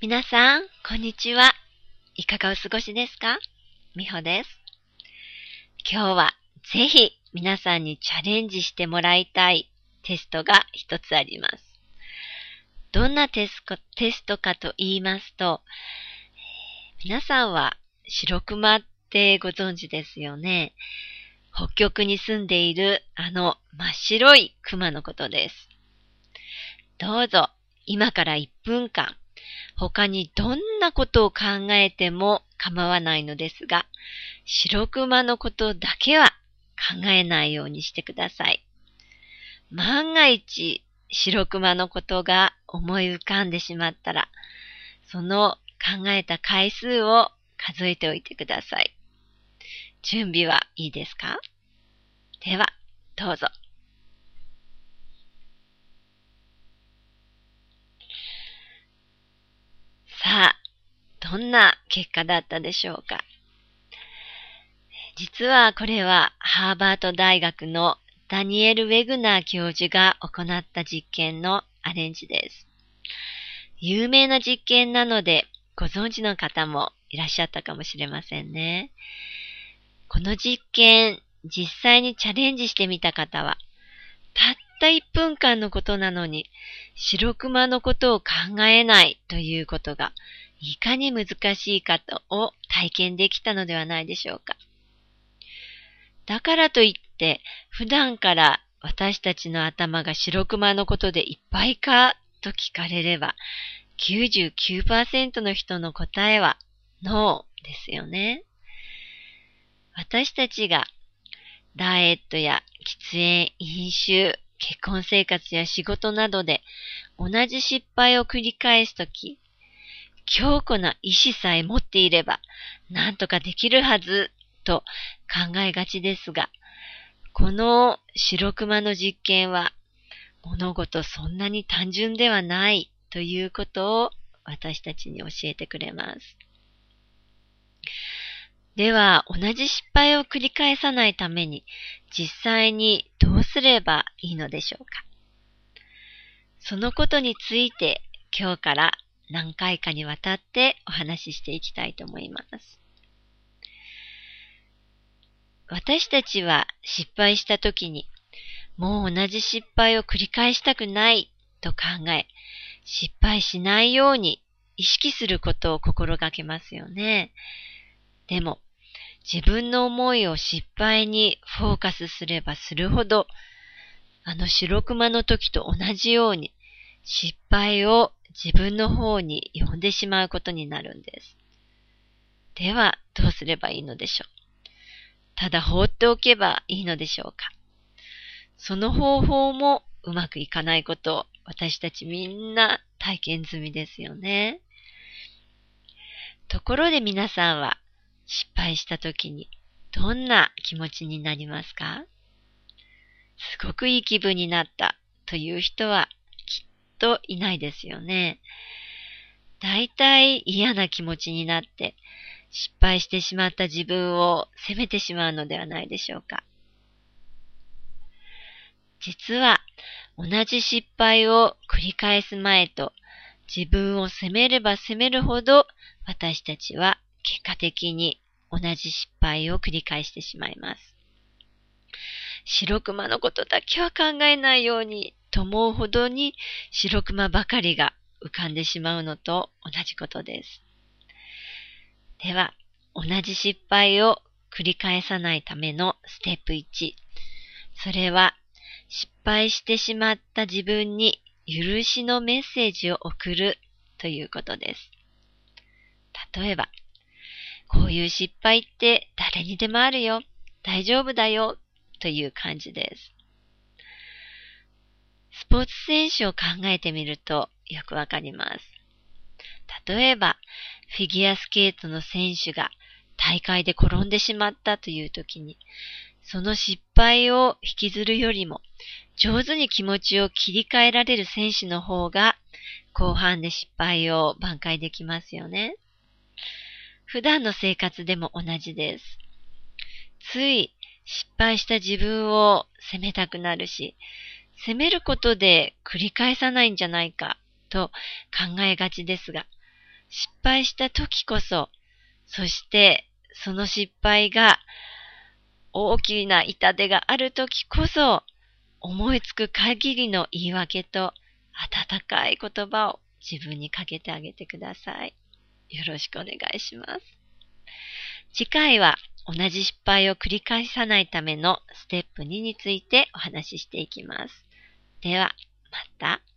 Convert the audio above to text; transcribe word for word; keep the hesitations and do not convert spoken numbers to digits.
皆さん、こんにちは。いかがお過ごしですか？みほです。今日はぜひ皆さんにチャレンジしてもらいたいテストが一つあります。どんなテスト、テストかと言いますと、皆さんは白熊ってご存知ですよね。北極に住んでいるあの真っ白い熊のことです。どうぞ今からいっぷんかん、他にどんなことを考えても構わないのですが、白熊のことだけは考えないようにしてください。万が一白熊のことが思い浮かんでしまったら、その考えた回数を数えておいてください。準備はいいですか？では、どうぞ。さあ、どんな結果だったでしょうか？実はこれはハーバード大学のダニエル・ウェグナー教授が行った実験のアレンジです。有名な実験なのでご存知の方もいらっしゃったかもしれませんね。この実験、実際にチャレンジしてみた方は、たったいっぷんかんのことなのに、白熊のことを考えないということが、いかに難しいかとを体験できたのではないでしょうか。だからといって、普段から私たちの頭が白熊のことでいっぱいかと聞かれれば、きゅうじゅうきゅうパーセント の人の答えはノーですよね。私たちがダイエットや喫煙、飲酒、結婚生活や仕事などで同じ失敗を繰り返すとき、強固な意志さえ持っていれば何とかできるはずと考えがちですが、この白熊の実験は物事そんなに単純ではないということを私たちに教えてくれます。では、同じ失敗を繰り返さないために実際にどうすればいいのでしょうか。そのことについて今日から何回かにわたってお話ししていきたいと思います。私たちは失敗したときに、もう同じ失敗を繰り返したくないと考え、失敗しないように意識することを心がけますよね。でも、自分の思いを失敗にフォーカスすればするほど、あの白熊の時と同じように、失敗を自分の方に呼んでしまうことになるんです。では、どうすればいいのでしょう。ただ放っておけばいいのでしょうか。その方法もうまくいかないことを私たちみんな体験済みですよね。ところで皆さんは失敗した時にどんな気持ちになりますか？すごくいい気分になったという人はきっといないですよね。だいたい嫌な気持ちになって失敗してしまった自分を責めてしまうのではないでしょうか。実は同じ失敗を繰り返す前と自分を責めれば責めるほど私たちは結果的に同じ失敗を繰り返してしまいます。白熊のことだけは考えないようにと思うほどに白熊ばかりが浮かんでしまうのと同じことです。では、同じ失敗を繰り返さないためのステップいち。それは失敗してしまった自分に許しのメッセージを送るということです。例えば、こういう失敗って誰にでもあるよ、大丈夫だよという感じです。スポーツ選手を考えてみるとよくわかります。例えば、フィギュアスケートの選手が大会で転んでしまったという時に、その失敗を引きずるよりも、上手に気持ちを切り替えられる選手の方が、後半で失敗を挽回できますよね。普段の生活でも同じです。つい失敗した自分を責めたくなるし、責めることで繰り返さないんじゃないかと考えがちですが、 失敗した時こそ、そしてその失敗が大きな痛手がある時こそ、思いつく限りの言い訳と温かい言葉を自分にかけてあげてください。よろしくお願いします。次回は同じ失敗を繰り返さないためのステップにについてお話ししていきます。では、また。